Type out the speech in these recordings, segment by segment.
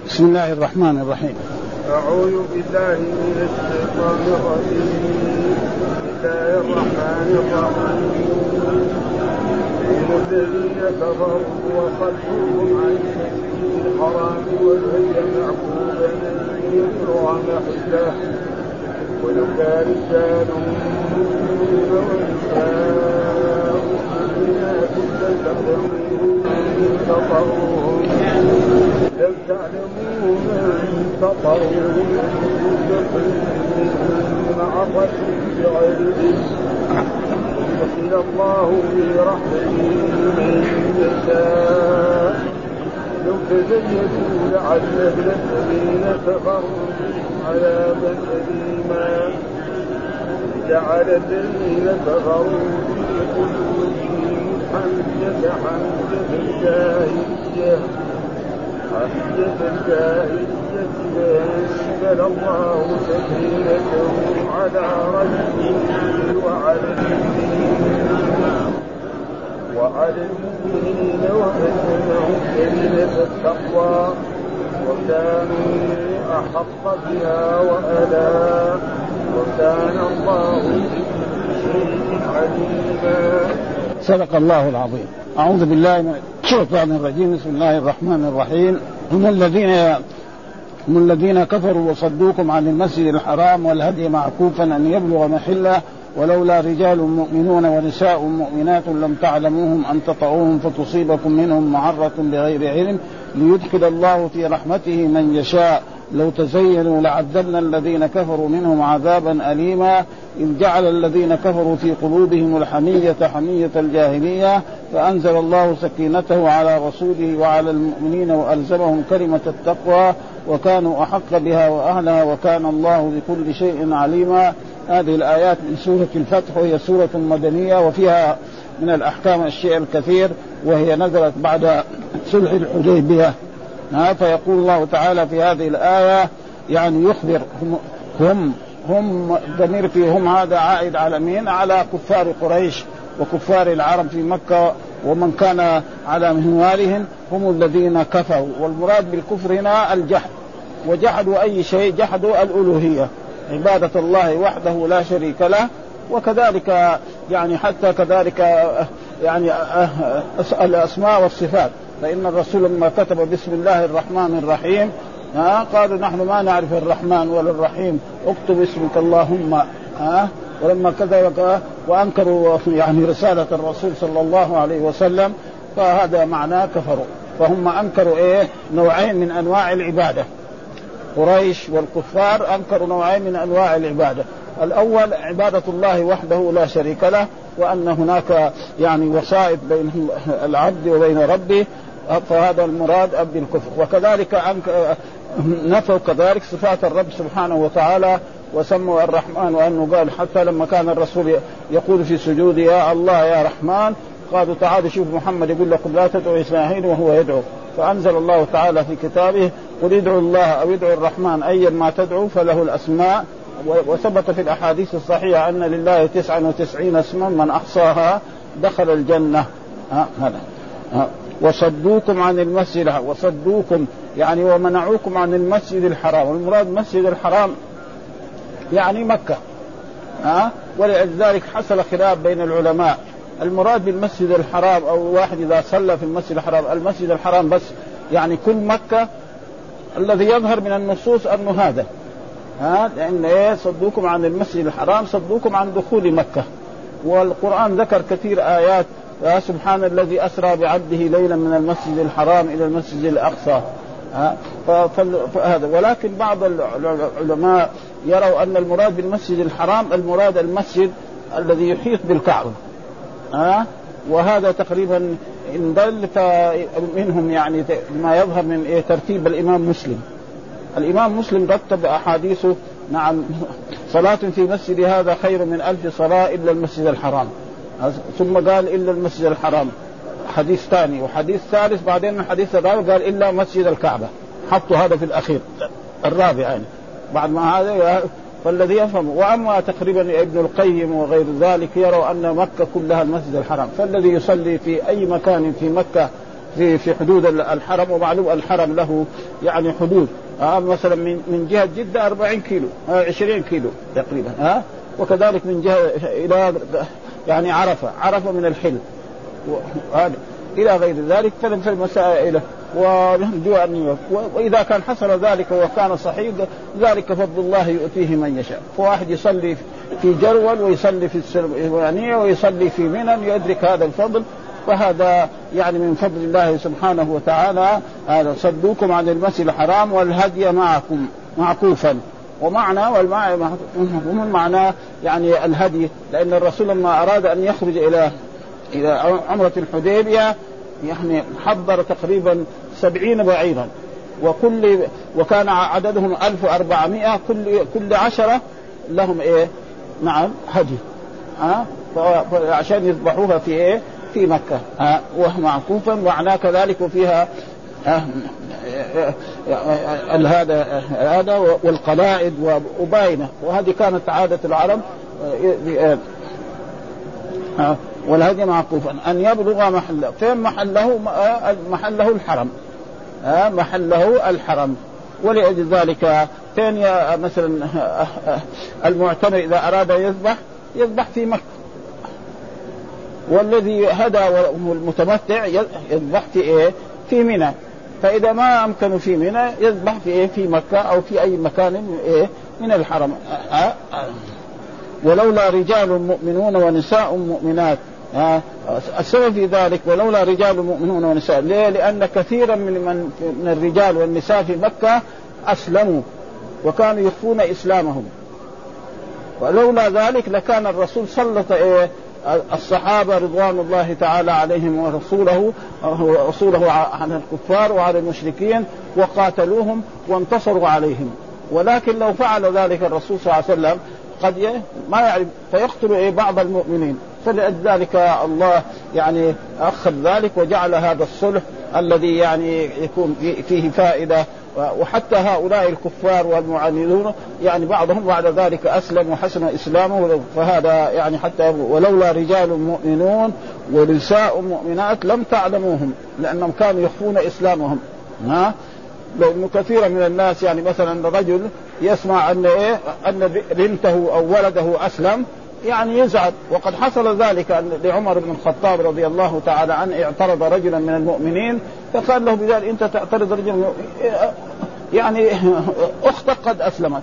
بسم الله الرحمن الرحيم. أعوذ بالله من الشيطان الرجيم. بسم الله الرحمن الرحيم. الذين كفروا وصدوهم عن المسجد الحرام والهدي معكوفا أن يبلغ محله ولولا رجال مؤمنون ونساء مؤمنات لم تعلموهم أن تطروهم مع الرسول بغير علم يدخل الله برحمته من يشاء لو تزيدوا لعذبنا الذين كفروا عذابا أليما جعل الذين كفروا في قلوبهم حمية فأنزل الله سكينته على رسوله وعلى المؤمنين وألزمهم كلمة التقوى وكانوا أحق بها وألا وكان الله بكل شيء عليما. صدق الله العظيم. أعوذ بالله من الشيطان الرجيم. بسم الله الرحمن الرحيم. هم الذين كفروا وصدوكم عن المسجد الحرام والهدي معكوفا أن يبلغ محله ولولا رجال مؤمنون ونساء مؤمنات لم تعلموهم أن تطعوهم فتصيبكم منهم معرة بغير علم ليدخل الله في رحمته من يشاء لو تزينوا لعذبنا الذين كفروا منهم عذابا أليما إذ جعل الذين كفروا في قلوبهم الحمية حمية الجاهلية فأنزل الله سكينته على رسوله وعلى المؤمنين وألزمهم كلمة التقوى وكانوا أحق بها وأهلها وكان الله بكل شيء عليما. هذه الآيات من سورة الفتح وهي سورة مدنية وفيها من الأحكام الشيء الكثير وهي نزلت بعد صلح الحديبية. فيقول الله تعالى في هذه الآية يعني يخبر هم ضمير فيهم هذا عائد على مين؟ على كفار قريش وكفار العرب في مكة ومن كان على منوالهم هم الذين كفروا. والمراد بالكفر هنا الجحد وجحدوا أي شيء جحدوا الألوهية عبادة الله وحده لا شريك له وكذلك يعني حتى كذلك يعني الأسماء والصفات فإن الرسول لما كتب بسم الله الرحمن الرحيم قالوا نحن ما نعرف الرحمن ولا الرحيم اكتب اسمك اللهم ولما كذا وأنكروا يعني رسالة الرسول صلى الله عليه وسلم فهذا معناه كفروا. فهم أنكروا نوعين من أنواع العبادة. قريش والكفار أنكروا نوعين من أنواع العبادة. الأول عبادة الله وحده لا شريك له وأن هناك يعني وسائط بين العبد وبين ربه فهذا المراد بالكفر. وكذلك نفوا كذلك صفات الرب سبحانه وتعالى وسموا الرحمن وأنه قال حتى لما كان الرسول يقول في سجود يا الله يا رحمن قالوا تعالوا شوف محمد يقول لكم لا تدعوا إسماعيل وهو يدعو. فأنزل الله تعالى في كتابه قل ادعوا الله أو ادعوا الرحمن أيا ما تدعوا فله الأسماء. وثبت في الأحاديث الصحيحة أن لله 99 اسما من أحصاها دخل الجنة. هذا وصدوكم عن المسجد وصدوكم يعني ومنعوكم عن المسجد الحرام. والمراد المسجد الحرام يعني مكة. ولذلك حصل خلاف بين العلماء المراد بالمسجد الحرام أو واحد إذا صلى في المسجد الحرام المسجد الحرام بس يعني كل مكة الذي يظهر من النصوص أنه هذا لأن صدوكم عن المسجد الحرام صدوكم عن دخول مكة. والقرآن ذكر كثير آيات سبحان الذي أسرى بعبده ليلا من المسجد الحرام إلى المسجد الأقصى فهذا. ولكن بعض العلماء يروا أن المراد بالمسجد الحرام المراد المسجد الذي يحيط بالكعبة. وهذا تقريبا إن دل منهم يعني ما يظهر من ترتيب الإمام مسلم رتب أحاديثه نعم صلاة في مسجد هذا خير من 1000 صلاة إلا المسجد الحرام ثم قال إلا المسجد الحرام حديث ثاني وحديث ثالث بعدين الحديث الرابع قال إلا مسجد الكعبة حطوا هذا في الأخير الرابع يعني بعد ما هذا فالذي يفهم. وأما تقريبا ابن القيم وغير ذلك يروا أن مكة كلها المسجد الحرام فالذي يصلي في أي مكان في مكة في حدود الحرم. ومعلوم الحرم له يعني حدود مثلا من جهة جدة 40 كيلو 20 كيلو تقريبا وكذلك من جهة إلى يعني عرفة من الحل إلى غير ذلك. في المسائل وإذا كان حصل ذلك وكان صحيح ذلك فضل الله يؤتيه من يشاء. فواحد يصلي في جرول ويصلي في السلمانية ويصلي في منى يدرك هذا الفضل. فهذا يعني من فضل الله سبحانه وتعالى. هذا صدوكم عن المسجد الحرام والهدي معكم معكوفا. ومعنى والمعنى يعني الهدي، لأن الرسول لما أراد أن يخرج إلى عمرة الحديبية يعني حضر تقريبا 70 بعيرا وكان عددهم 1400 كل 10 لهم نعم هدي عشان يذبحوها في مكة ومعكوفا. معناه كذلك وفيها هذا والقلائد وباينة. وهذه كانت عادة العرب. والهدي معكوفا أن يبلغ محله. فين محله الحرم محله الحرم. ولأجل ذلك ثانية مثلا المعتمر إذا أراد يذبح في مكة، والذي هدى والمتمتع يذبح في منى. فإذا ما أمكن في منى يذبح في مكة أو في أي مكان من الحرم. ولولا رجال مؤمنون ونساء مؤمنات. السبب في ذلك ولولا رجال مؤمنون ونساء. ليه؟ لأن كثيرا من الرجال والنساء في مكة أسلموا وكانوا يخفون إسلامهم. ولولا ذلك لكان الرسول سلط الصحابة رضوان الله تعالى عليهم ورسوله على الكفار وعلى المشركين وقاتلوهم وانتصروا عليهم. ولكن لو فعل ذلك الرسول صلى الله عليه وسلم قد ما يعرف فيقتل بعض المؤمنين. فلذلك الله يعني أخذ ذلك وجعل هذا الصلح الذي يعني يكون فيه فائدة. وحتى هؤلاء الكفار والمعاندون يعني بعضهم بعد ذلك أسلم وحسن إسلامه. فهذا يعني حتى ولولا رجال مؤمنون ونساء مؤمنات لم تعلموهم لأنهم كانوا يخفون إسلامهم. لأنه كثيرا من الناس يعني مثلا رجل يسمع أن بنته أو ولده أسلم يعني يزعل. وقد حصل ذلك لعمر بن الخطاب رضي الله تعالى عنه اعترض رجلا من المؤمنين فقال له بذلك أنت تعترض رجل يعني أختك قد أسلمت.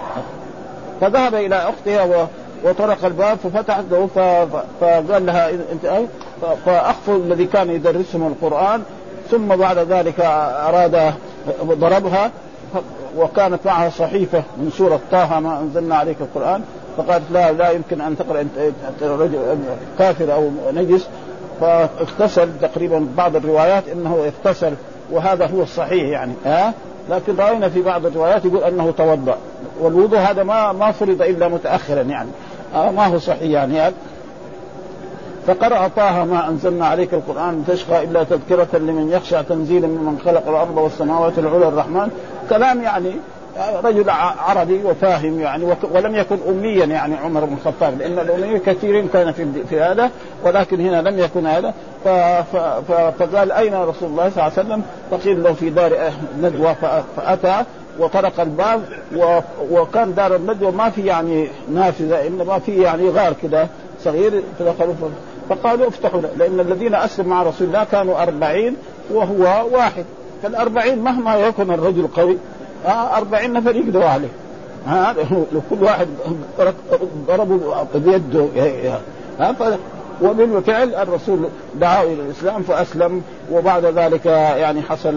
فذهب إلى أختها وطرق الباب ففتحت له فقال لها أنت فأخفوا الذي كان يدرسهم القرآن. ثم بعد ذلك أراد ضربها وكانت معها صحيفة من سورة طه ما أنزلنا عليك القرآن. فقالت لا يمكن أن تقرأ أنت رجل كافر أو نجس. فاغتسل تقريبا بعض الروايات إنه اغتسل وهذا هو الصحيح يعني لكن رأينا في بعض الروايات يقول أنه توضأ. والوضوء هذا ما فرض إلا متأخرا يعني ما هو صحيح يعني. فقرأ طه ما أنزلنا عليك القرآن تشقى إلا تذكرة لمن يخشى تنزيلا ممن خلق الأرض والسماوات العلى الرحمن. كلام يعني رجل عربي وفاهم يعني ولم يكن أميا يعني عمر بن الخطاب لأن الأمي كثيرين كان في هذا ولكن هنا لم يكن هذا. فقال أين رسول الله صلى الله عليه وسلم؟ فقيل له في دار ندوة فأتى وطرق الباب وكان دار الندوة ما في يعني نافذة إنما في يعني غار كده صغير. فدخلوا فقالوا افتحوا لأن الذين أسلموا مع رسول الله كانوا 40 وهو واحد. فال40 مهما يكون الرجل قوي 40 نفر يقدروا عليه. لو كل واحد ضربوا بيده وبالفعل الرسول دعاه إلى الإسلام فأسلم. وبعد ذلك يعني حصل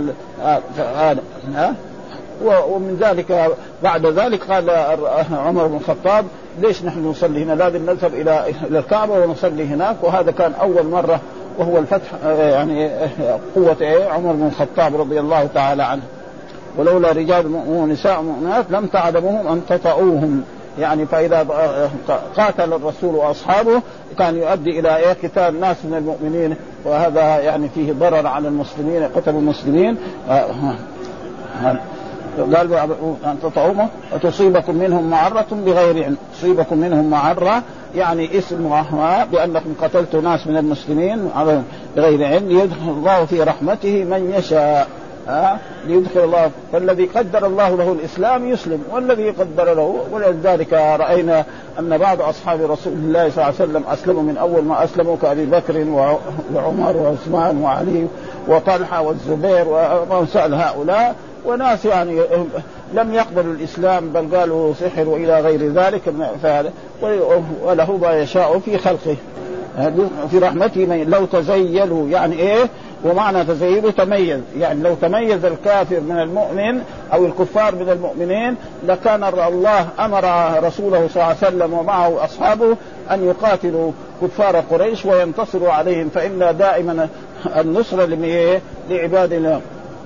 ومن ذلك بعد ذلك قال عمر بن الخطاب ليش نحن نصلي هنا؟ لازم نذهب إلى الكعبة ونصلي هناك. وهذا كان أول مرة وهو الفتح يعني قوة عمر بن الخطاب رضي الله تعالى عنه. ولولا رجال مؤمنون ونساء مؤمنات لم تعلموهم أن تطؤوهم يعني. فإذا قاتل الرسول وأصحابه كان يؤدي إلى قتال ناس من المؤمنين وهذا يعني فيه ضرر على المسلمين قتل المسلمين. قال أن تطعوهم وتصيبكم منهم معرة بغير علم. تصيبكم منهم معرة يعني اسمها بأنكم قتلتوا ناس من المسلمين بغير علم ليدخل الله في رحمته من يشاء. ليدخل الله، فالذي قدر الله له الإسلام يسلم، والذي قدر له. ولذلك رأينا أن بعض أصحاب رسول الله صلى الله عليه وسلم أسلموا من أول ما أسلموا كأبي بكر وعمر وعثمان وعلي وطلحة والزبير وأمثال هؤلاء، وناس يعني لم يقبلوا الإسلام بل قالوا سحر وإلى غير ذلك. وله ما يشاء في خلقه في رحمته لو تزيلوا يعني إيه، ومعنى تزيلوا تميز، يعني لو تميز الكافر من المؤمن أو الكفار من المؤمنين لكان الله أمر رسوله صلى الله عليه وسلم ومعه أصحابه أن يقاتلوا كفار قريش وينتصروا عليهم، فإن دائما النصر لعباد الله.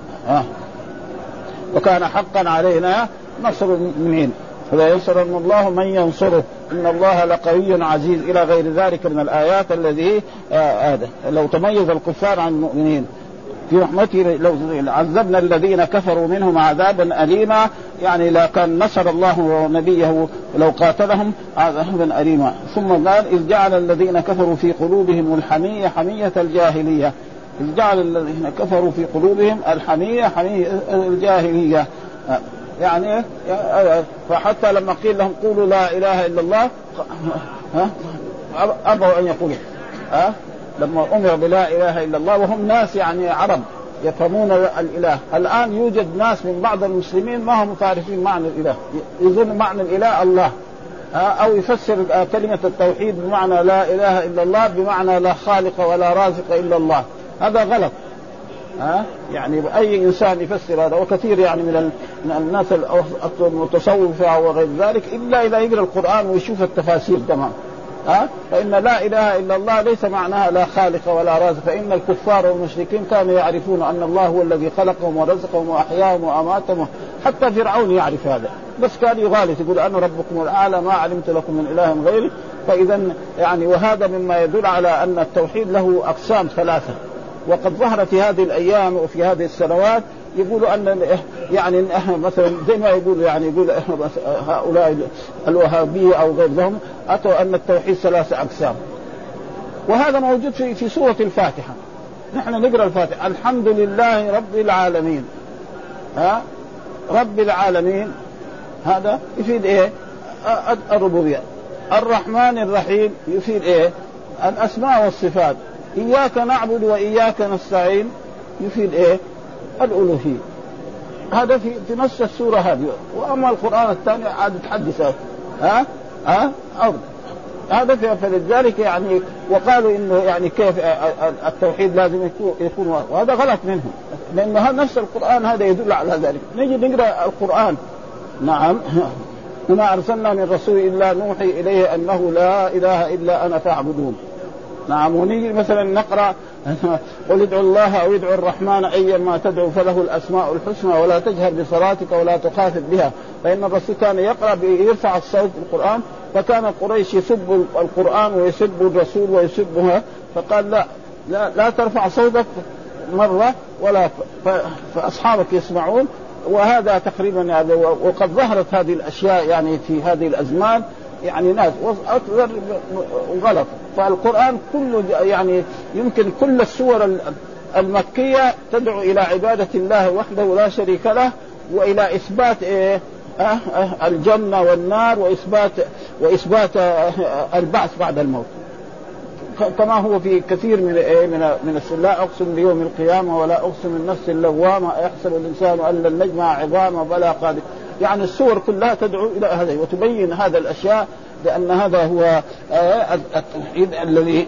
وكان حقا علينا نصر المؤمنين، فلا ينصرن الله من ينصره إن الله لقوي عزيز إلى غير ذلك من الآيات الذي لو تميز الكفار عن المؤمنين في رحمته لو عذبنا الذين كفروا منهم عذابا أليما، يعني لا كان نصر الله نبيه لو قاتلهم عذابا أليما. ثم قال إذ جعل الذين كفروا في قلوبهم الحمية حمية الجاهلية. إذ جعل الذين كفروا في قلوبهم الحمية حمية الجاهلية، يعني فحتى لما قيل لهم قولوا لا إله إلا الله أبوا أن يقولوا لما أمر بلا إله إلا الله وهم ناس يعني عرب يفهمون الإله. الآن يوجد ناس من بعض المسلمين ما هم عارفين معنى الإله، يظن معنى الإله الله، أو يفسر كلمة التوحيد بمعنى لا إله إلا الله بمعنى لا خالق ولا رازق إلا الله. هذا غلط. يعني أي إنسان يفسر هذا، وكثير يعني من الناس المتصوفة وغير ذلك إلا إذا يقرأ القرآن ويشوف التفاسير تمام. فإن لا إله إلا الله ليس معناها لا خالق ولا رازق، فإن الكفار والمشركين كانوا يعرفون أن الله هو الذي خلقهم ورزقهم وأحياهم وأماتهم، حتى فرعون يعرف هذا، بس كان يغالط يقول أنا ربكم الأعلى ما علمت لكم من إله غيري. فإذا يعني وهذا مما يدل على أن التوحيد له أقسام ثلاثة، وقد ظهر في هذه الأيام وفي هذه السنوات يقولوا أن يعني مثلا زي ما يقولوا يعني يقول هؤلاء الوهابية أو غيرهم أتوا أن التوحيد ثلاثة أقسام، وهذا موجود في سورة الفاتحة. نحن نقرأ الفاتحة الحمد لله رب العالمين. رب العالمين هذا يفيد إيه؟ الربوبية. الرحمن الرحيم يفيد إيه؟ الأسماء والصفات. إياك نعبد وإياك نستعين يفيد إيه؟ الألوهية. هذا في نص السورة هذه. وأما القرآن الثاني عاد تحدث هذا فلذلك يعني وقالوا إنه يعني كيف التوحيد لازم يكون، وهذا غلط منهم، لأن نفس القرآن هذا يدل على ذلك. نجي نقرأ القرآن نعم وما أرسلنا من رسول إلا نوحي إليه أنه لا إله إلا أنا فاعبدون. نعم. ونيجي مثلا نقرأ قل ادعوا الله أو ادعوا الرحمن أيما تدعو فله الأسماء الحسنى ولا تجهر بصلاتك ولا تخافت بها. فإن الرسول كان يقرأ يرفع الصوت بالقرآن، فكان قريش يسب القرآن ويسب الرسول ويسبها، فقال لا ترفع صوتك مرة ولا فأصحابك يسمعون. وهذا تقريبا هذا، وقد ظهرت هذه الأشياء يعني في هذه الأزمان يعني ناس أكثر غلط. فالقرآن كله يعني يمكن كل السور المكية تدعو إلى عبادة الله وحده لا شريك له، وإلى إثبات الجنة والنار، وإثبات البعث بعد الموت، كما هو في كثير من لا أقسم بيوم القيامة ولا أقسم النفس اللوامة يحسب الإنسان أن لن نجمع عظامه بلا قادر. يعني السور كلها تدعو إلى هذا وتبين هذا الأشياء، لأن هذا هو التوحيد الذي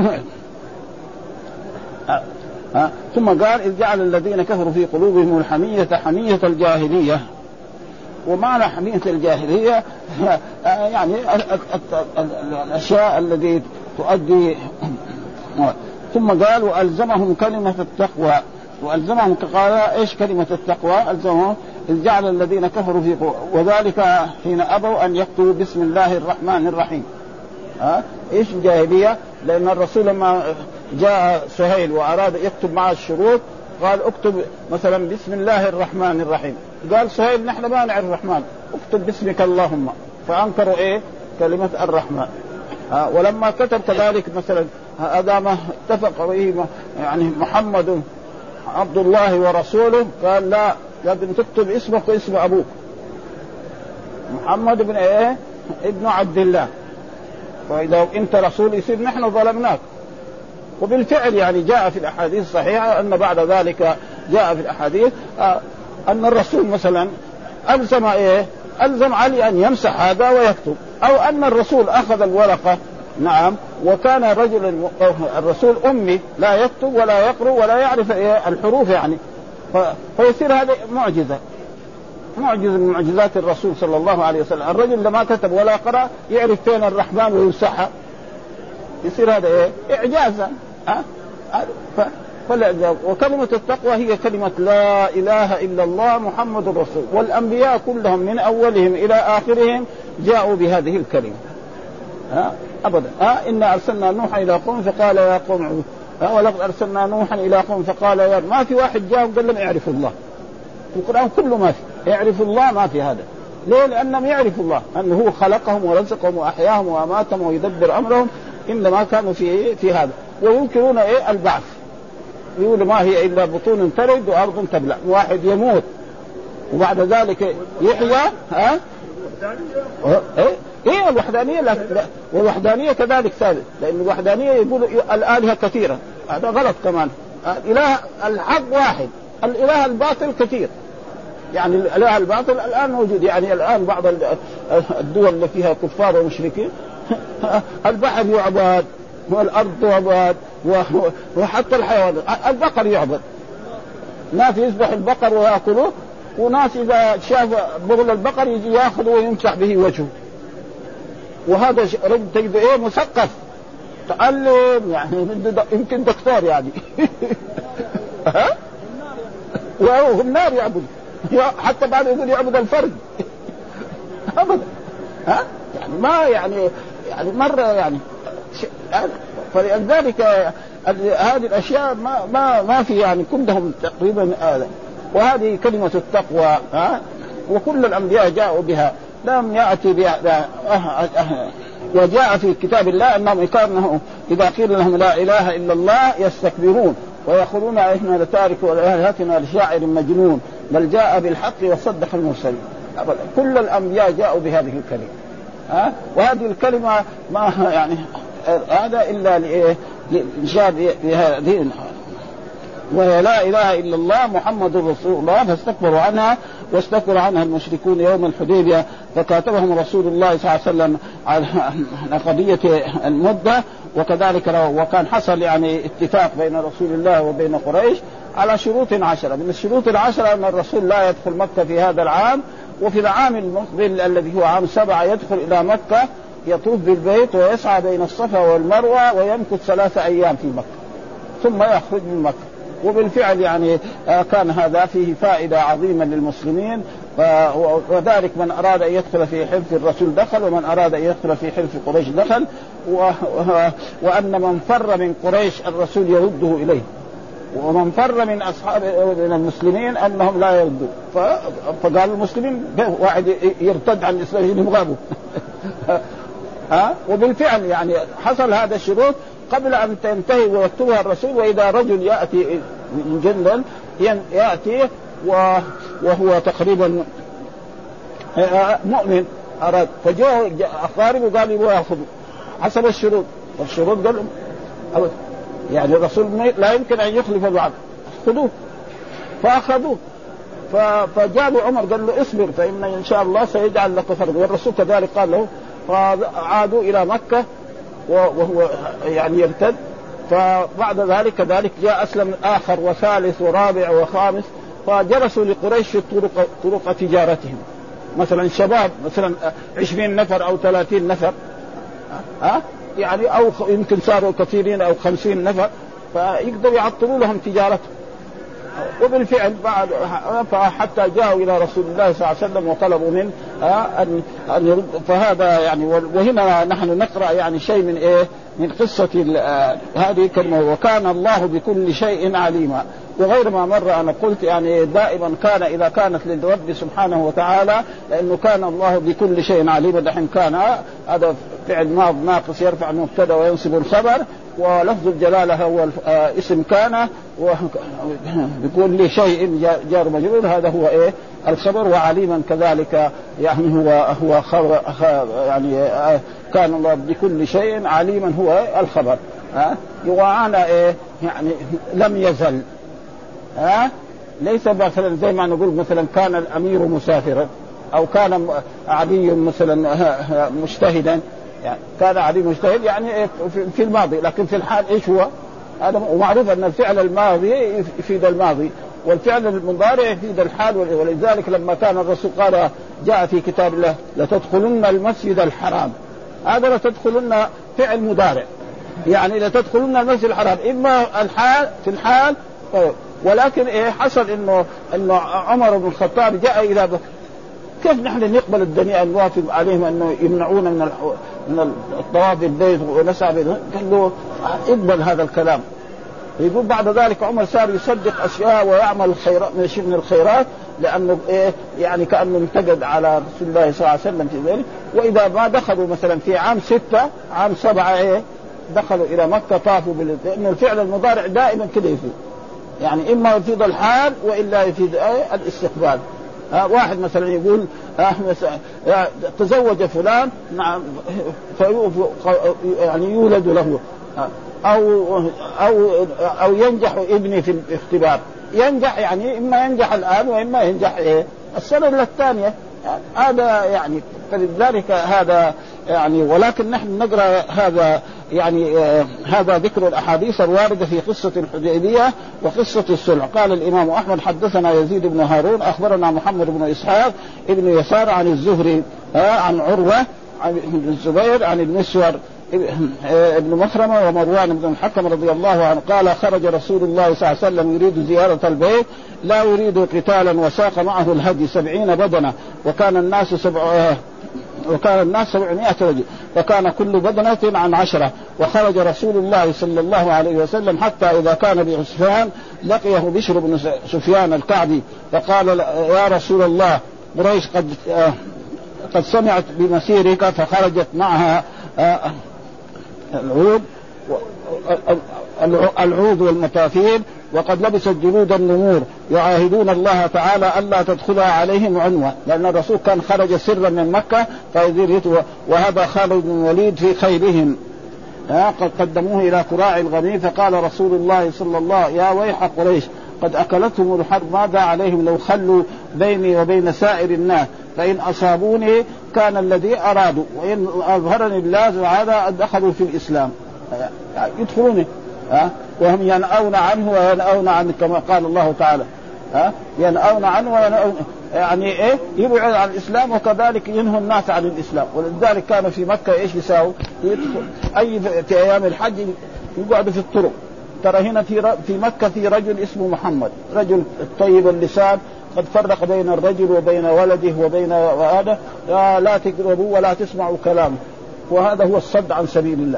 ثم قال إذ جعل الذين كفروا في قلوبهم الحمية حمية الجاهلية. ومعنى حمية الجاهلية يعني الأشياء التي تؤدي. ثم قال وألزمهم كلمة التقوى. وألزمهم قال إيش كلمة التقوى؟ ألزمهم إذ جعل الذين كفروا في وذلك حين أبوا أن يكتبوا بسم الله الرحمن الرحيم. إيش الجاهلية؟ لأن الرسول لما جاء سهيل وأراد يكتب معه الشروط قال اكتب مثلا بسم الله الرحمن الرحيم، قال سهيل نحن ما نعرف الرحمن، اكتب باسمك اللهم، فأنكروا إيه كلمة الرحمن. ولما كتب كذلك مثلا هذا ما اتفق به يعني محمد عبد الله ورسوله، قال لا لازم تكتب اسمك واسم أبوك محمد بن إيه ابن عبد الله، فإذا أنت رسول يصير نحن ظلمناك. وبالفعل يعني جاء في الأحاديث الصحيحة أن بعد ذلك جاء في الأحاديث أن الرسول مثلا ألزم علي أن يمسح هذا ويكتب، أو أن الرسول أخذ الورقة نعم وكان رجل الرسول أمي لا يكتب ولا يقرأ ولا يعرف الحروف يعني، فيصير هذا معجزة من معجزات الرسول صلى الله عليه وسلم. الرجل لما كتب ولا قرأ يعرف فين الرحمن ويمسحها، يصير هذا إعجازا. وكلمة التقوى هي كلمة لا إله إلا الله محمد رسول، والأنبياء كلهم من أولهم إلى آخرهم جاءوا بهذه الكلمة أبدا. إنا أرسلنا نوحا إلى قوم فقال يا قوم ولقد أرسلنا نوحا إلى قوم فقال يا، ما في واحد جاء وقال لهم يعرفوا الله، القرآن كله ما في يعرف الله، ما في هذا. ليه؟ لأنهم يعرفوا الله أنه هو خلقهم ورزقهم وأحياهم وأماتهم ويدبر أمرهم، إنما كانوا في هذا. وينكرون البعث، يقول ما هي إلا بطون تلد وأرض تبلع، واحد يموت وبعد ذلك يحيى. الوحدانية لا، والوحدانية كذلك ثابت، لأن الوحدانية يقول الآلهة كثيرة، هذا غلط كمان. الإله الحق واحد، الإله الباطل كثير. يعني الإله الباطل الآن موجود، يعني الآن بعض الدول اللي فيها كفار ومشركين البحر يعبد والأرض تعبد وحتى الحيوان، البقر يعبد، ناس يذبح البقر ويأكله، وناس إذا شاف بغل البقر يجي يأخذه ويمسح به وجهه. وهذا رجل تجد مثقف تعلم، يعني يمكن دكتور يعني وهو النار يعبد، حتى بعد يقول يعبد الفرد أبدا. يعني ما يعني مرة يعني فلذلك هذه الأشياء ما في يعني كلهم تقريبا وهذه كلمة التقوى وكل الأنبياء جاءوا بها، لم يأتي بها. وجاء في كتاب الله أنهم كانوا إذا قيل لهم لا إله إلا الله يستكبرون ويقولون إحنا لتارك ولآلهتنا لشاعر مجنون بل جاء بالحق وصدق المرسلين. كل الأنبياء جاءوا بهذه الكلمة وهذه الكلمة ما يعني هذا إلا لإنشاء بهذه وهي لا إله إلا الله محمد رسول الله، فاستكبروا عنها واستكبر عنها المشركون يوم الحديبية، فكاتبهم رسول الله صلى الله عليه وسلم على قضية المدة. وكذلك وكان حصل يعني اتفاق بين رسول الله وبين قريش على شروط 10. من الشروط 10 أن الرسول لا يدخل مكة في هذا العام، وفي العام المقبل الذي هو عام 7 يدخل إلى مكة يطوف بالبيت ويسعى بين الصفا والمروة ويمكث 3 أيام في مكة ثم يخرج من مكة. وبالفعل يعني كان هذا فيه فائدة عظيمة للمسلمين، وذلك من أراد أن يدخل في حلف الرسول دخل، ومن أراد أن يدخل في حلف قريش دخل، وأن من فر من قريش الرسول يرده إليه، ومن فر من أصحاب من المسلمين أنهم لا يردوا. فقال المسلمين واحد يرتد عن الإسلام يبغابه وبالفعل يعني حصل هذا الشروط قبل أن تنتهي ويكتبها الرسول. وإذا رجل يأتي من جندل يأتي وهو تقريبا مؤمن أراد، فجاء أقاربه قال يبغى يأخذ حسب الشروط، والشروط قال يعني الرسول لا يمكن أن يخلف الوعد، خذوه. فأخذوه فجاء عمر قال له اصبر فإن شاء الله سيجعل لك فرج، والرسول كذلك قال له. فعادوا إلى مكة وهو يعني يرتد. فبعد ذلك كذلك جاء أسلم آخر وثالث ورابع وخامس، فجلسوا لقريش في طرق تجارتهم، مثلا شباب مثلا 20 نفر أو 30 نفر يعني أو يمكن صاروا كثيرين أو 50 نفر، فيقدروا يعطلوا لهم تجارتهم. وبالفعل بعد حتى جاءوا إلى رسول الله صلى الله عليه وسلم وطلبوا منه أن يرد. فهذا يعني وهنا نحن نقرأ يعني شيء من من قصة هذه الكلمة، وكان الله بكل شيء عليما. وغير ما مر أنا قلت يعني دائما كان إذا كانت للرب سبحانه وتعالى، لأنه كان الله بكل شيء عليم. دحين كان هذا فعل ماض ناقص يرفع المبتدا وينصب الخبر، ولفظ الجلالة هو اسم كان، بكل شيء جار مجرور هذا هو إيه الخبر، وعليما كذلك يعني هو خبر يعني كان الله بكل شيء عليما هو الخبر. وأنا إيه يعني لم يزل ليس مثلا زي ما نقول مثلا كان الأمير مسافرا، أو كان عدي مثلا مجتهدا، يعني كان عدي مجتهد يعني في الماضي، لكن في الحال إيش هو هذا؟ ومعروف أن الفعل الماضي يفيد الماضي، والفعل المضارع يفيد الحال. ولذلك لما كان الرسول قال جاء في كتاب الله لتدخلن المسجد الحرام، هذا لتدخلن فعل مضارع، يعني لتدخلن المسجد الحرام إما الحال في الحال. ولكن إيه حصل إنه عمر بن الخطاب جاء إلى كيف نحن نقبل الدنيا أن نوافق عليهم أنه يمنعون من الطواف بالبيت ونسعى بالبيت؟ قال له اقبل هذا الكلام. يقول بعد ذلك عمر صار يصدق أشياء ويعمل الخيرات من الخيرات، لأنه إيه يعني كأنه انتقد على رسول الله صلى الله عليه وسلم في ذلك. وإذا ما دخلوا مثلا في عام 6 عام 7 إيه دخلوا إلى مكة طافوا لأنه الفعل المضارع دائما كده يفيد، يعني إما يفيد الحال وإلا يفيد الاستقبال. واحد مثلا يقول تزوج فلان نعم يعني يولد له، أو ينجح ابني في الاختبار. ينجح يعني إما ينجح الآن وإما ينجح السنة الثانية، هذا يعني فلذلك هذا يعني. ولكن نحن نقرأ هذا يعني هذا ذكر الأحاديث الواردة في قصة الحديبية وقصة الصلح. قال الإمام أحمد حدثنا يزيد بن هارون أخبرنا محمد بن إسحاق ابن يسار عن الزهري عن عروة عن الزبير عن المسور ابن مخرمة ومروان بن الحكم رضي الله عنه قال خرج رسول الله صلى الله عليه وسلم يريد زيارة البيت لا يريد قتالا، وساق معه الهدي 70 بدنة، وكان الناس 700 رجل، وكان كل بدنة عن 10. وخرج رسول الله صلى الله عليه وسلم حتى إذا كان بعسفان لقيه بشر بن سفيان الكعبي فقال يا رسول الله قريش قد سمعت بمسيرك، فخرجت معها العود والمتافيل، وقد لبست جلود النمور يعاهدون الله تعالى ألا تدخلها عليهم عنوة، لأن الرسول كان خرج سرا من مكة وهذا خالد بن الوليد في خيلهم قد قدموه إلى قراع الغني. فقال رسول الله صلى الله عليه وسلم يا ويح قريش قد أكلتهم الحرب، ماذا عليهم لو خلوا بيني وبين سائر الناس، فإن أصابوني كان الذي أرادوا، وإن أظهرني الله هذا دخلوا في الإسلام يدخلوني وهم ينأون عنه وينأون عنه كما قال الله تعالى ينأون عنه وينأون يعني إيه يبعد عن الإسلام، وكذلك ينهوا الناس عن الإسلام. ولذلك كانوا في مكة إيش يساووا؟ أي في أيام الحج يقعدوا في الطرق. ترى هنا في مكة في رجل اسمه محمد، رجل طيب اللسان قد فرق بين الرجل وبين ولده وبين هذا لا تقربوا ولا تسمعوا كلامه، وهذا هو الصد عن سبيل الله.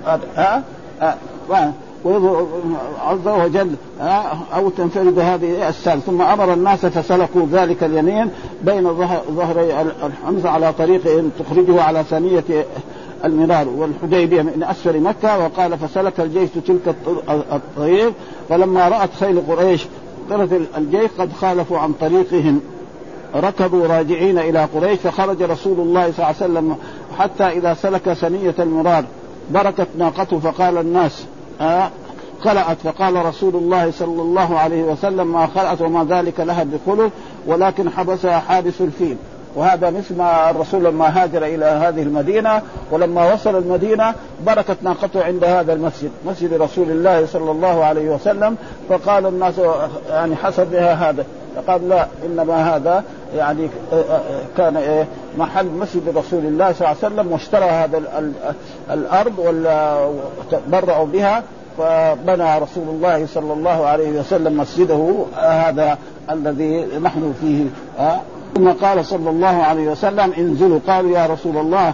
عز وجل أو تنفرد هذه السال. ثم أمر الناس فسلكوا ذلك اليمين بين ظهري الحمزة على طريق تخرجه على ثانية المرار والحديبية من أسفل مكة. وقال فسلك الجيش تلك الطريق، فلما رأت خيل قريش قرت الجيش قد خالفوا عن طريقهم ركضوا راجعين إلى قريش. فخرج رسول الله صلى الله عليه وسلم حتى إذا سلك ثنية المرار بركت ناقته، فقال الناس خلعت، فقال رسول الله صلى الله عليه وسلم ما خلعت وما ذلك لها بخلق ولكن حبسها حابس الفيل. وهذا مثل ما الرسول لما هاجر إلى هذه المدينة ولما وصل المدينة بركت ناقته عند هذا المسجد، مسجد رسول الله صلى الله عليه وسلم. فقال الناس يعني حسب بها هذا، فقال لا إنما هذا يعني كان محل مسجد رسول الله صلى الله عليه وسلم، واشترى هذا الأرض وتبرعوا بها، فبنى رسول الله صلى الله عليه وسلم مسجده هذا الذي نحن فيه. ثم قال صلى الله عليه وسلم انزلوا. قالوا يا رسول الله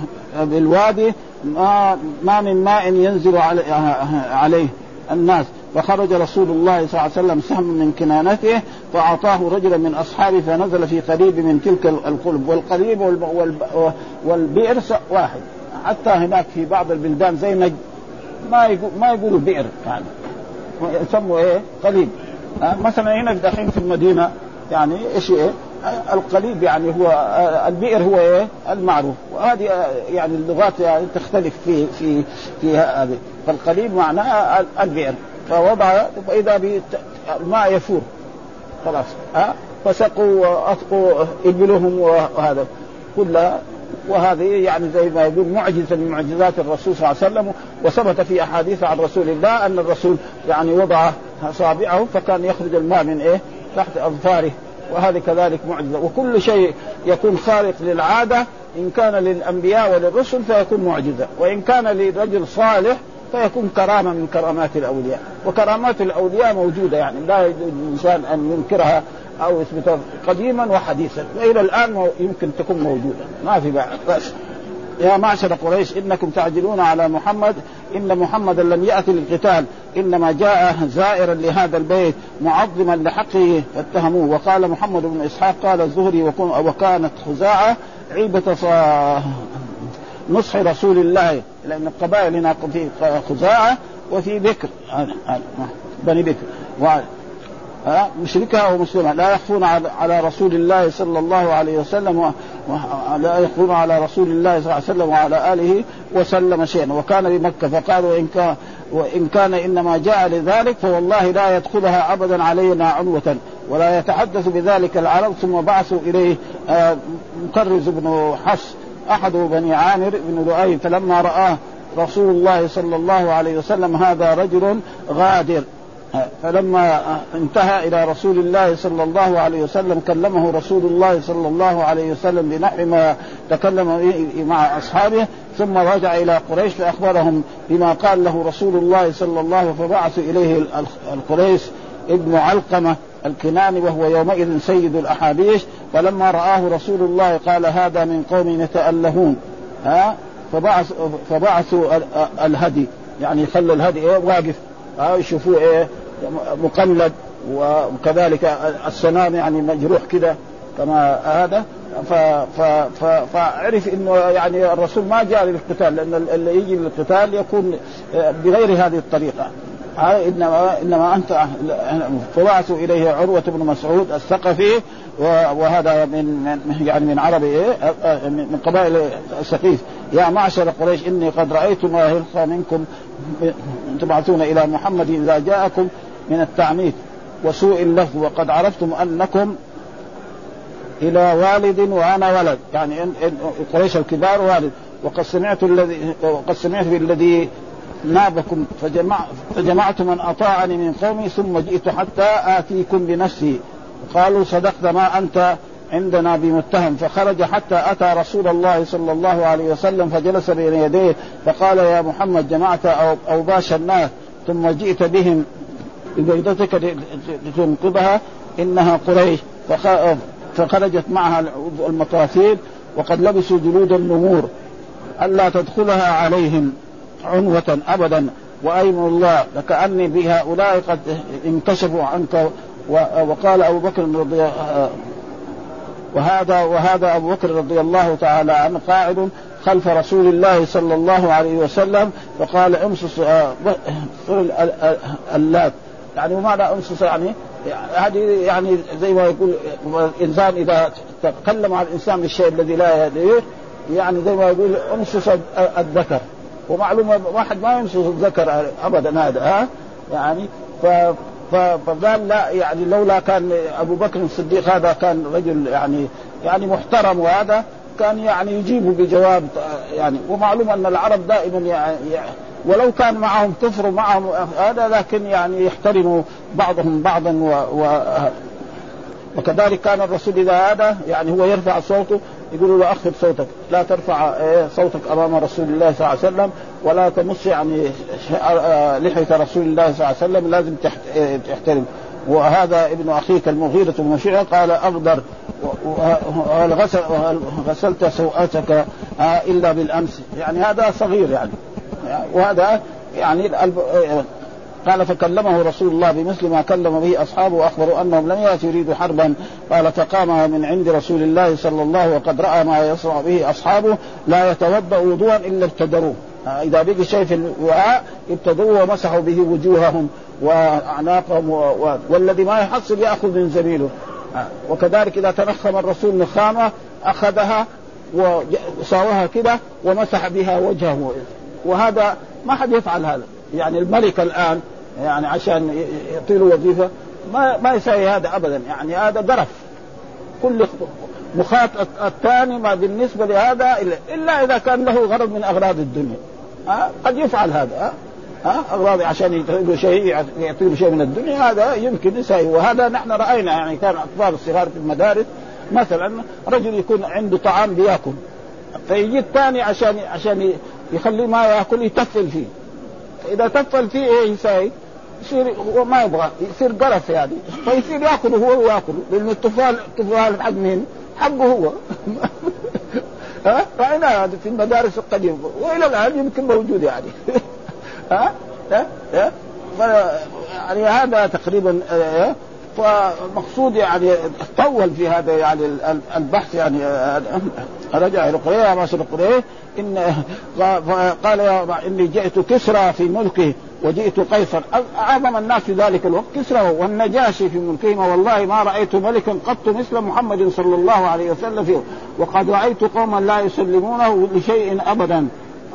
بالوادي ما من ماء ينزل عليه الناس، فخرج رسول الله صلى الله عليه وسلم سهم من كنانته فأعطاه رجلا من أصحابه فنزل في قريب من تلك القلب. والقريب والبئر واحد، حتى هناك في بعض البلدان زي نجد ما يقولوا بئر يعني يسموا قليب. مثلا هنا دحين في المدينة يعني إيش القليب يعني هو البئر هو المعروف، وهذه يعني اللغات يعني تختلف في هذه. فالقليب معناه البئر، فوضع إذا الماء يفور خلاص فسقوا وأسقوا إبلهم وهذا كله. وهذه يعني زي ما يقول معجزة من معجزات الرسول صلى الله عليه وسلم. وثبت في أحاديث عن رسول الله أن الرسول يعني وضع أصابعه فكان يخرج الماء من تحت أظفاره، وهذه كذلك معجزة. وكل شيء يكون خارق للعادة إن كان للأنبياء وللرسل فيكون معجزة، وإن كان لرجل صالح فيكون كرامة من كرامات الأولياء. وكرامات الأولياء موجودة يعني لا يجوز الإنسان أن ينكرها أو يثبتها قديما وحديثا، وإلى الآن يمكن تكون موجودة ما في بعد. بس يا معشر قريش إنكم تعجلون على محمد، إن محمدا لم يأتي للقتال، إنما جاء زائرا لهذا البيت معظما لحقه فاتهموه. وقال محمد بن إسحاق قال الزهري وكانت خزاعة عيبة نصح رسول الله، لأن القبائل هنا في خزاعة وفي بكر بني بكر مشركها ومسلمها لا يخفون على رسول الله صلى الله عليه وسلم لا يخفون على رسول الله صلى الله عليه وسلم وعلى آله وسلم شيئا. وكان بمكة فقالوا وإن كان إنما جاء لذلك فوالله لا يدخلها أبدا علينا عنوة ولا يتحدث بذلك العرب. ثم بعثوا إليه مكرز بن حفص أحد بني عامر بن لؤي، فلما رآه رسول الله صلى الله عليه وسلم هذا رجل غادر، فلما انتهى إلى رسول الله صلى الله عليه وسلم كلمه رسول الله صلى الله عليه وسلم بنحو ما تكلم مع أصحابه، ثم رجع إلى قريش فأخبرهم بما قال له رسول الله صلى الله عليه وسلم. فبعث إليه القريش ابن علقمة الكناني وهو يومئذ سيد الأحابيش، فلما رآه رسول الله قال هذا من قوم يتألهون فبعثوا الهدي، يعني خلوا الهدي واقف يشوفوه مقلد، وكذلك السنام يعني مجروح كده كما هذا. فعرف انه يعني الرسول ما جاء للقتال، لان اللي يجي للقتال يكون بغير هذه الطريقه، انما انت. فبعثوا اليه عروة بن مسعود الثقفي، وهذا من عرب من قبائل ثقيف. يا معشر قريش إني قد رأيت ما يلقى منكم تبعثون إلى محمد إذا جاءكم من التعنيف وسوء اللفظ، وقد عرفتم أنكم إلى والد وأنا ولد، يعني قريش الكبار والد. وقد سمعت بالذي نابكم فجمعت من أطاعني من قومي ثم جئت حتى آتيكم بنفسي. قالوا صدقت ما أنت عندنا بمتهم. فخرج حتى أتى رسول الله صلى الله عليه وسلم فجلس بين يديه فقال يا محمد جمعت أوباش الناس ثم جئت بهم ببيضتك لتنقذها، إنها قريش. فخرجت معها المطافيل وقد لبسوا جلود النمور ألا تدخلها عليهم عنوة أبدا، وأيم الله لكأني بهؤلاء قد انكشفوا عنك. وقال أبو بكر رضي وهذا أبو بكر رضي الله تعالى عنه قاعد خلف رسول الله صلى الله عليه وسلم، فقال امسس اللات، يعني ومعنى امسس يعني هذه يعني زي ما يقول الإنسان إذا تكلم عن الإنسان بالشيء الذي لا يدريه، يعني زي ما يقول امسس الذكر، ومعلومة واحد ما يمسس الذكر أبدا هذا يعني. فقال لا، يعني لولا كان أبو بكر الصديق هذا كان رجل يعني محترم، وهذا كان يعني يجيبه بجواب يعني. ومعلوم أن العرب دائما يعني ولو كان معهم كفر معهم هذا، لكن يعني يحترموا بعضهم بعضا. وكذلك كان الرسول إذا هذا يعني هو يرفع صوته يقول له أخفض صوتك، لا ترفع صوتك أمام رسول الله صلى الله عليه وسلم، ولا تمس يعني لحية رسول الله صلى الله عليه وسلم، لازم تحترم. وهذا ابن أخيك المغيرة بن شعبة قال أغدر غسلت سوءتك إلا بالأمس، يعني هذا صغير يعني. وهذا يعني قال فكلمه رسول الله بمثل ما كلم به أصحابه وأخبروا أنهم لم يأتوا يريدوا حربا. قال فقام من عند رسول الله صلى الله عليه وسلم وقد رأى ما يصنع به أصحابه لا يتوضأ وضوءا إلا ابتدروه، إذا بقي شيء في الوعاء ابتدوه ومسحوا به وجوههم وأعناقهم والذي ما يحصل يأخذ من زميله. وكذلك إذا تنخم الرسول نخامة أخذها وساوها كده ومسح بها وجهه، وهذا ما حد يفعل هذا. يعني الملك الآن يعني عشان يطيل وظيفة ما يسوي هذا أبدا، يعني هذا درف. كل مخاط الثاني ما بالنسبة لهذا إلا إذا كان له غرض من أغراض الدنيا قد يفعل هذا أغراض عشان يطيل شيء من الدنيا، هذا يمكن يسوي. وهذا نحن رأينا يعني كان أطفال الصغار في المدارس مثلا رجل يكون عنده طعام بيأكل فيجي الثاني عشان يخليه ما يأكل يتفل فيه، إذا تفل فيه إيه يسوي؟ يصير هو ما يبغى يصير قرف يعني، فيصير يأكل هو ويأكل، لأن الطفال حق مين؟ حقه هو. رأينا هذا في المدارس القديمة وإلى الآن يمكن موجود يعني. يعني هذا تقريبا فمقصود يعني طول في هذا يعني البحث يعني. رجع إلى قرية ماشي القرية قال إني جئت كسرى في ملكه وجئت قيصر، أعظم الناس في ذلك الوقت كسرى والنجاشي في ملكهما، والله ما رأيت ملكا قط مثل محمد صلى الله عليه وسلم فيه، وقد رأيت قوما لا يسلمونه لشيء أبدا.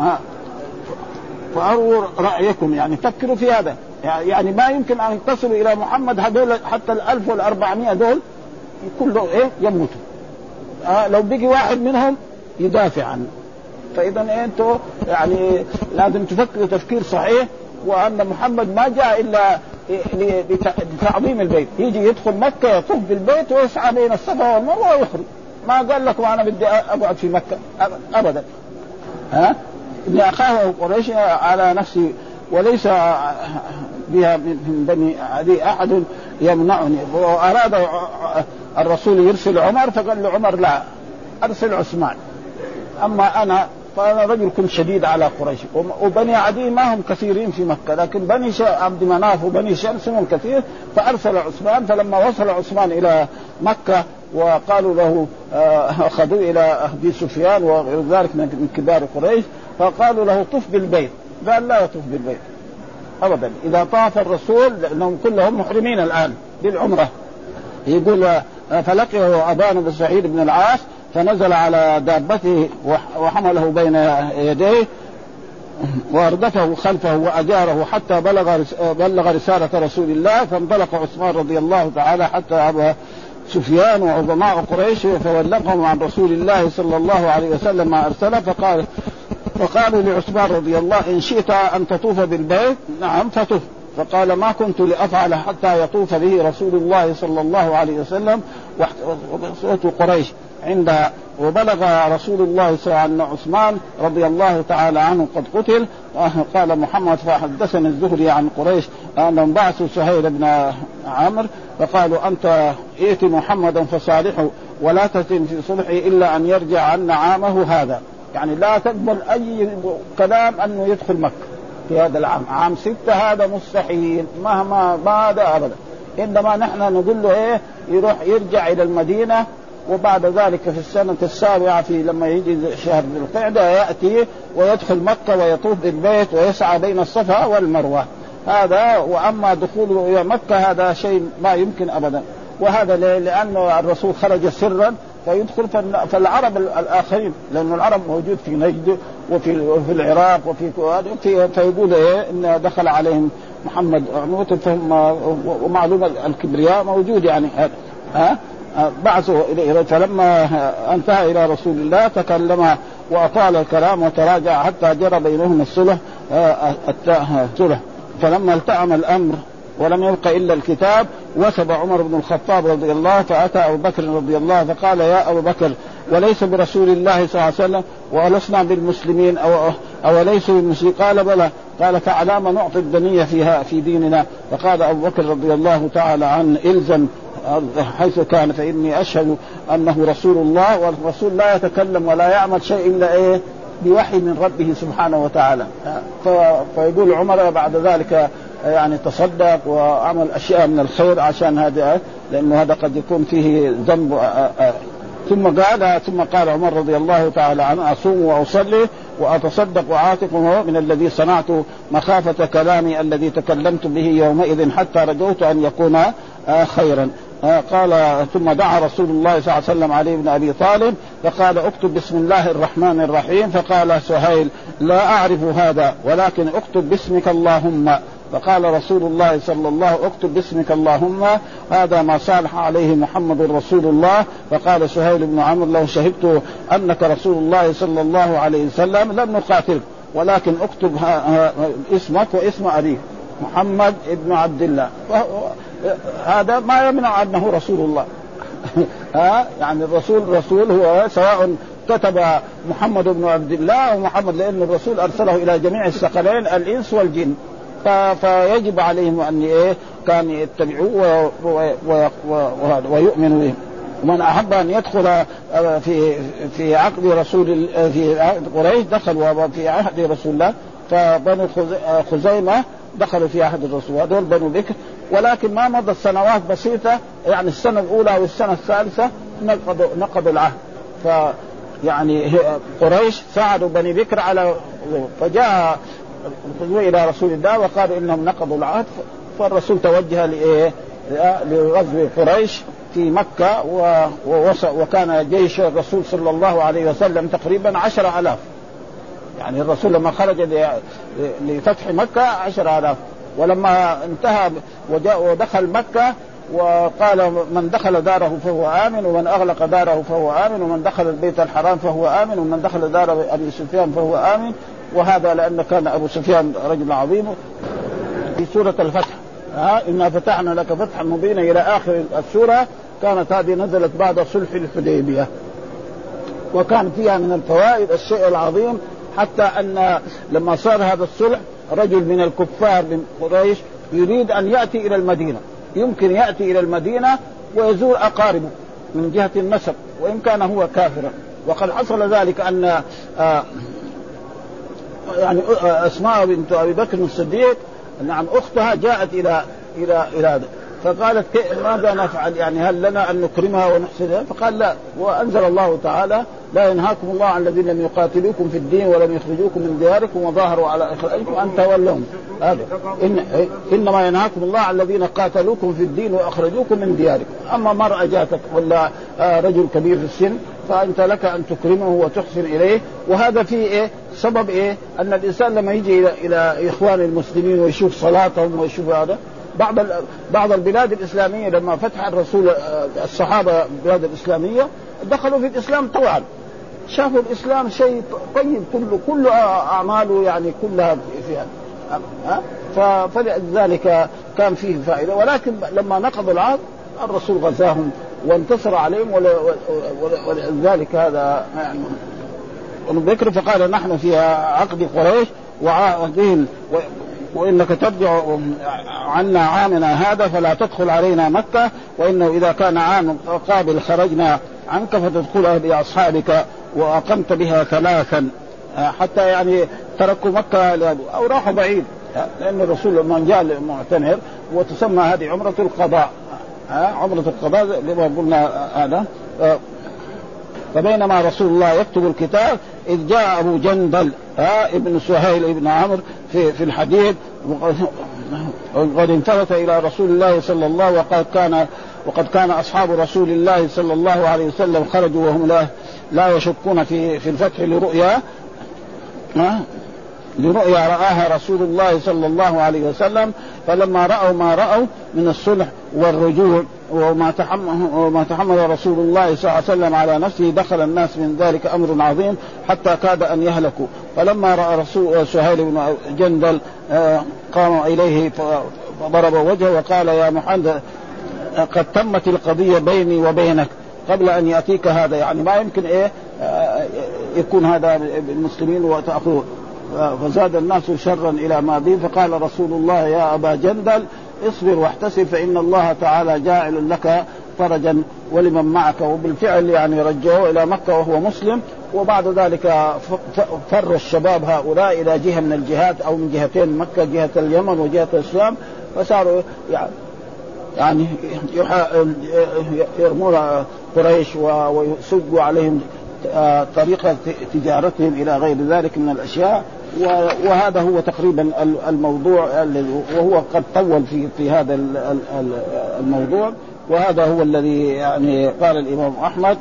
فأروا رأيكم يعني فكروا في هذا، يعني ما يمكن أن تصلوا إلى محمد هذول حتى 1400 دول كله يموتوا، لو بقي واحد منهم يدافع عنه. فإذا أنتوا يعني لازم تفكروا تفكير صحيح، وأن محمد ما جاء إلا لتعظيم البيت، يجي يدخل مكة يطوف بالبيت ويسعى بين الصفا والمروة ويخرج، ما قال لكم أنا بدي أقعد في مكة أبدا. إن أخاه قريش على نفسي وليس بها من بني عدي أحد يمنعني. وأراد الرسول يرسل عمر فقال له عمر لا أرسل عثمان، أما فأنا رجل كنت شديد على قريش، وبني عدي ما هم كثيرين في مكة، لكن بني عبد مناف وبني شمس هم كثير، فأرسل عثمان. فلما وصل عثمان إلى مكة وقالوا له أخذوا إلى أبي سفيان وذلك من كبار قريش، فقالوا له طف بالبيت، قال لا يطوف بالبيت أبدا. إذا طاف الرسول لأنهم كلهم محرمين الآن بالعمرة، يقول فلقيه أبان بن سعيد بن العاص فنزل على دابته وحمله بين يديه واردفه خلفه وأجاره حتى بلغ رسالة رسول الله. فانطلق عثمان رضي الله تعالى حتى أبا سفيان وعظماء قريش فبلغهم عن رسول الله صلى الله عليه وسلم ما أرسله. فقالوا لعثمان رضي الله إن شئت أن تطوف بالبيت نعم فطف. فقال ما كنت لأفعل حتى يطوف به رسول الله صلى الله عليه وسلم وصوت قريش عندها. وبلغ رسول الله صلى الله عليه وسلم عثمان رضي الله تعالى عنه قد قتل. قال محمد فحدثني الزهري عن قريش أنهم بعثوا سهيل بن عمرو فقالوا أنت ائت محمدا فصالحه ولا تتم في صلحه إلا أن يرجع عنا عامه هذا، يعني لا تقبل أي كلام أنه يدخل مكة في هذا العام، عام 6 هذا مستحيل مهما هذا أبدا. إنما نحن نقول له يروح يرجع إلى المدينة، وبعد ذلك في السنة 7 لما يجي شهر ذي القعدة يأتي ويدخل مكة ويطوف بالبيت ويسعى بين الصفا والمروة هذا. وأما دخوله إلى مكة هذا شيء ما يمكن أبدا. وهذا لأنه الرسول خرج سرا فيدخل فالعرب الآخرين، لأن العرب موجود في نجد وفي العراق فيقول إن دخل عليهم محمد فهم ومعلومة الكبرياء موجود يعني بعثوا إليه. فلما انتهى إلى رسول الله تكلم وأطال الكلام وتراجع حتى جرى بينهم الصلح. فلما التأم الأمر ولم يبق إلا الكتاب وثب عمر بن الخطاب رضي الله فأتى أبو بكر رضي الله فقال يا أبو بكر وليس برسول الله صلى الله عليه وسلم ولسنا بالمسلمين أو ليس بالمسلمين؟ قال بلى. قال فعلام نعطي الدنية فيها في ديننا؟ فقال أبو بكر رضي الله تعالى عنه إلزم حيث كان فإني أشهد أنه رسول الله، والرسول لا يتكلم ولا يعمل شيء إلا بوحي من ربه سبحانه وتعالى. فيقول عمر بعد ذلك يعني تصدق وعمل أشياء من الخير عشان هذا، لأنه هذا قد يكون فيه ذنب. ثم قال عمر رضي الله تعالى عنه: أصوم وأصلي وأتصدق وأعتق من الذي صنعت مخافة كلامي الذي تكلمت به يومئذ حتى رجوت أن يكون خيرا. قال: ثم دعا رسول الله صلى الله عليه وسلم علي بن أبي طالب فقال: اكتب بسم الله الرحمن الرحيم. فقال سهيل: لا أعرف هذا، ولكن اكتب باسمك اللهم. فقال رسول الله صلى الله عليه وسلم: اكتب باسمك اللهم، هذا ما صالح عليه محمد رسول الله. فقال سهيل بن عمرو: لو شهدت أنك رسول الله صلى الله عليه وسلم لم نقاتلك، ولكن اكتب اسمك واسم أبيك محمد ابن عبد الله، هذا ما يمنع أنه رسول الله. يعني الرسول هو سواء كتب محمد بن عبد الله أو محمد، لأن الرسول أرسله إلى جميع الثقلين الإنس والجن، فيجب عليهم أن كان يتبعوه ويؤمنوا به. ومن أحب أن يدخل في عقد في عقد قريش دخل في عهد رسول الله، فبنو خزيمة دخلوا في عهد الرسول، هذول بنو بكر. ولكن ما مضت سنوات بسيطة، يعني السنة الأولى والسنة الثالثة نقضوا العهد. فيعني قريش ساعدوا بني بكر على، فجاء إلى رسول الله وقالوا إنهم نقضوا العهد. فالرسول توجه لغزو قريش في مكة، وكان جيش الرسول صلى الله عليه وسلم تقريبا 10,000. يعني الرسول لما خرج لفتح مكة 10,000، ولما انتهى ودخل مكة وقال: من دخل داره فهو آمن، ومن أغلق داره فهو آمن، ومن دخل البيت الحرام فهو آمن، ومن دخل دار أبي سفيان فهو آمن. وهذا لأن كان أبو سفيان رجل عظيم. في سورة الفتح: إنا فتحنا لك فتحا مبينا إلى آخر السورة، كانت هذه نزلت بعد صلح الحديبية، وكان فيها من الفوائد الشيء العظيم، حتى أن لما صار هذا الصلح رجل من الكفار من قريش يريد أن يأتي إلى المدينة، يمكن يأتي إلى المدينة ويزور أقاربه من جهة النسب وإن كان هو كافرا. وقد حصل ذلك أن يعني أسماء بنت أبي بكر الصديق، نعم، أختها جاءت إلى هذا، فقالت: ماذا نفعل؟ يعني هل لنا أن نكرمها ونحسنها؟ فقال: لا. وأنزل الله تعالى: لا ينهاكم الله عن الذين لم يقاتلوكم في الدين ولم يخرجوكم من دياركم وظاهروا على إخراجكم أن تولوهم. إنما ينهاكم الله عن الذين قاتلوكم في الدين وأخرجوكم من دياركم. أما مرأة جاتك ولا رجل كبير في السن فأنت لك أن تكرمه وتحسن إليه. وهذا فيه سبب أن الإنسان لما يجي إلى إخوان المسلمين ويشوف صلاتهم ويشوف هذا. بعض البلاد الإسلامية لما فتح الرسول الصحابة البلاد الإسلامية دخلوا في الإسلام طوعا، شافوا الإسلام شيء طيب، كل أعماله يعني كلها فيها، فلذلك كان فيه فائدة. ولكن لما نقضوا العهد الرسول غزاهم وانتصر عليهم، ولذلك هذا يعني ذكر. فقال: نحن في عقد قريش وعهدهم، وإنك ترجع عنا عامنا هذا فلا تدخل علينا مكة، وإنه إذا كان عام قابل خرجنا عنك فتدخلها بأصحابك، وأقمت بها 3 حتى يعني تركوا مكة أو راحوا بعيد، لأن الرسول لما جاء المعتمر وتسمى هذه عمرة القضاء، عمرة القضاء لما قلنا هذا. فبينما رسول الله يكتب الكتاب إذ جاء أبو جندل ابن سهيل ابن عمرو في الحديد، وقد انتبه إلى رسول الله صلى الله عليه وسلم، وقد كان أصحاب رسول الله صلى الله عليه وسلم خرجوا وهم لا يشكون في الفتح لرؤيا رآها رسول الله صلى الله عليه وسلم. فلما رأوا ما رأوا من الصلح والرجوع وما تحمل رسول الله صلى الله عليه وسلم على نفسه، دخل الناس من ذلك أمر عظيم حتى كاد أن يهلكوا. فلما رأى رسول سهيل بن جندل قام إليه فضرب وجهه وقال: يا محمد، قد تمت القضية بيني وبينك قبل أن يأتيك هذا. يعني ما يمكن يكون هذا بالمسلمين وتأخذه. فزاد الناس شرا إلى ما به. فقال رسول الله: يا أبا جندل، اصبر واحتسب، فإن الله تعالى جاعل لك فرجا ولمن معك. وبالفعل يعني رجعوه إلى مكة وهو مسلم. وبعد ذلك فر الشباب هؤلاء إلى جهة من الجهات أو من جهتين مكة، جهة اليمن وجهة الشام، فصاروا يعني يرمون قريش ويسجوا عليهم طريقة تجارتهم إلى غير ذلك من الأشياء. وهذا هو تقريبا الموضوع وهو قد طول في هذا الموضوع. وهذا هو الذي يعني قال الإمام أحمد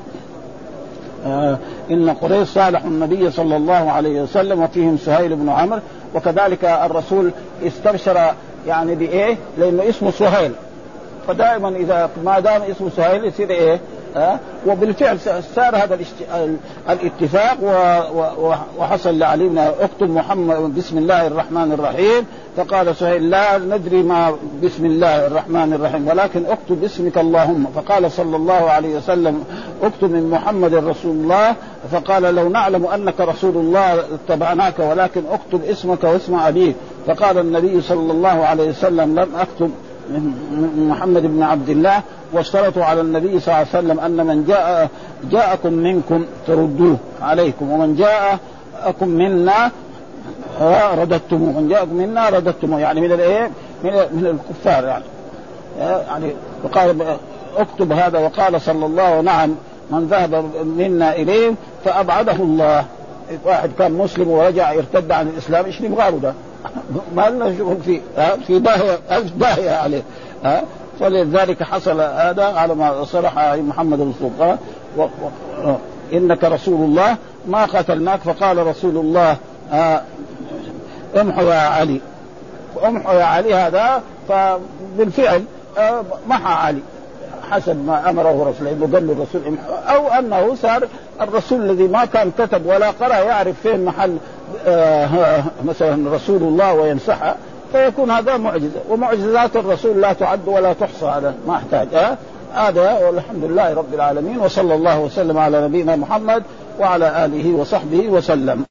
إن قريش صالحوا النبي صلى الله عليه وسلم وفيهم سهيل بن عمرو. وكذلك الرسول استبشر يعني بإيه؟ لأنه اسمه سهيل، فدائما إذا ما دام اسمه سهيل يصير إيه؟ وبالفعل صار هذا الاتفاق وحصل لعلي بن اكتب محمد بسم الله الرحمن الرحيم، فقال سهيل لا ندري ما بسم الله الرحمن الرحيم ولكن اكتب باسمك اللهم. فقال صلى الله عليه وسلم اكتب من محمد رسول الله. فقال لو نعلم أنك رسول الله اتبعناك ولكن اكتب اسمك واسم أبيك. فقال النبي صلى الله عليه وسلم لم أكتب من محمد بن عبد الله. واشترطوا على النبي صلى الله عليه وسلم أن من جاءكم منكم تردوه عليكم ومن جاءكم منا رددتموه، من جاءكم منا رددتموه، يعني من الايه من الكفار يعني وقال اكتب هذا. وقال صلى الله عليه وسلم نعم من ذهب منا إليه فأبعده الله. واحد كان مسلم ورجع يرتد عن الإسلام ايش نبغاه ده؟ ما لنا شغل فيه في باهية عليه فلذلك حصل هذا على ما صرح محمد الصدق إنك رسول الله ما قتلناك. فقال رسول الله امحوا يا علي، امحوا يا علي هذا. فبالفعل محى علي حسب ما أمره رسول الله، قال له الرسول أو أنه صار الرسول الذي ما كان كتب ولا قرأ يعرف فين محل مثلا رسول الله وينصحه، فيكون هذا معجزة. ومعجزات الرسول لا تعد ولا تحصى، هذا ما احتاج هذا. والحمد لله رب العالمين، وصلى الله وسلم على نبينا محمد وعلى آله وصحبه وسلم.